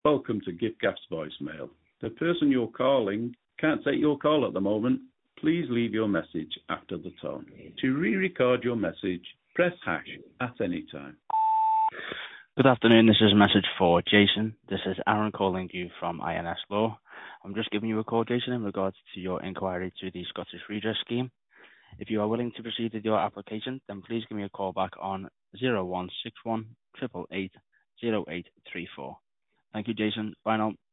Welcome to Giftgaff's voicemail. The person you're calling can't take your call at the moment. Please leave your message after the tone. To re-record your message, press hash at any time. Good afternoon, this is a message for Jason. This is Aaron calling you from INS Law. I'm just giving you a call, Jason, in regards to your inquiry to the Scottish Redress Scheme. If you are willing to proceed with your application, then please give me a call back on 0161 888 0834. Thank you, Jason. Bye now.